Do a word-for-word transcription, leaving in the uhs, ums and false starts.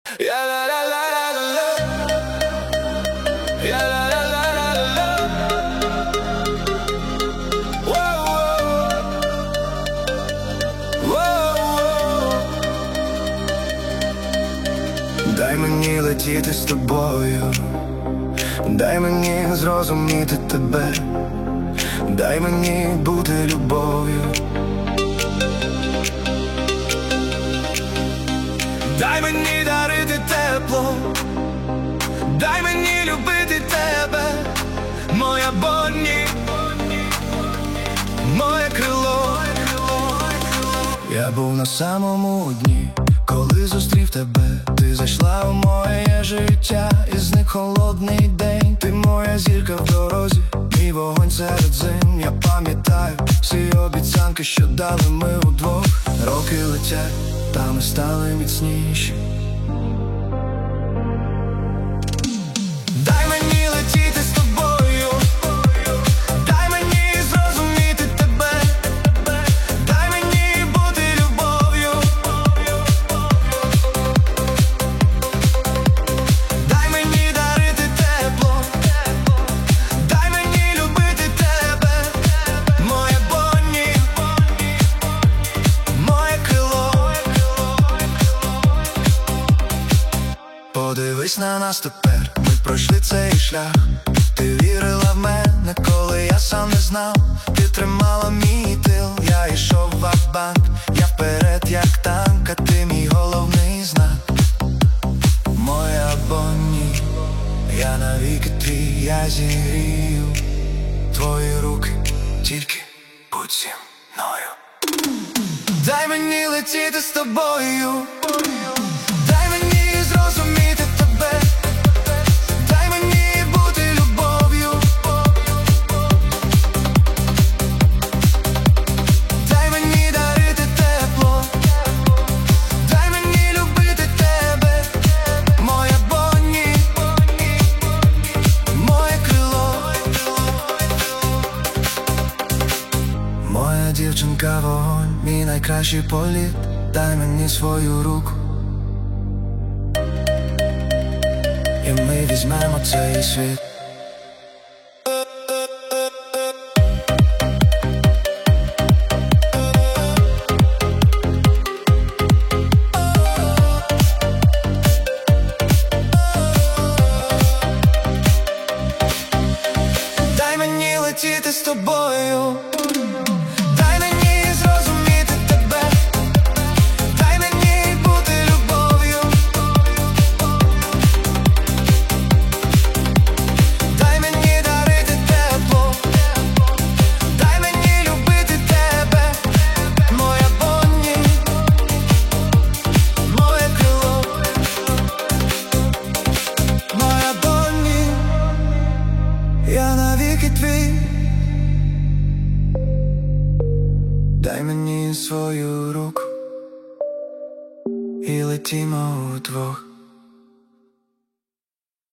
Yeah, la, la, la, la, la, la. Yeah, la, la, la, la, la, la. Whoa, whoa. Whoa, whoa. Дай мені летіти з тобою, дай мені зрозуміти тебе, дай мені бути любов'ю. Дай мені дарити тепло, дай мені любити тебе, моя Бонні, моє крило. Я був на самому дні, коли зустрів тебе. Ти зайшла в моє життя, і зник холодний день. Ти моя зірка в дорозі, мій вогонь серед зим. Я пам'ятаю всі обіцянки, що дали ми удвох. Роки летять, та ми стали міцніші. Дай мені летіти з тобою, дай мені зрозуміти тебе, дай мені бути любов'ю. Дай мені дарити тепло, дай мені любити тебе, моя Бонні, моє крило. Подивись на нас тепер, ми пройшли цей шлях. Ти вірила в мене, коли я сам не знав. Ти тримала мій тил, я йшов ва-банк. Я вперед, як танк, а ти мій головний знак. Моя Бонні, я навіки твій, я зігрію твої руки, тільки будь зі мною. Дай мені летіти з тобою, дай мені зрозуміти тебе, дай мені бути любов'ю. Дай мені дарити тепло, дай мені любити тебе, моя Бонні, моє крило. Моя дівчинка вогонь, мій найкращий політ. Дай мені свою руку, і ми візьмемо цей світ. Дай мені летіти з тобою, дай мені зрозуміти тебе, дай мені бути любов'ю. Дай мені дарити тепло, дай мені любити тебе, моя Бонні, моє крило. Моя Бонні, я навіки твій. Дай мені свою руку, і летімо удвох.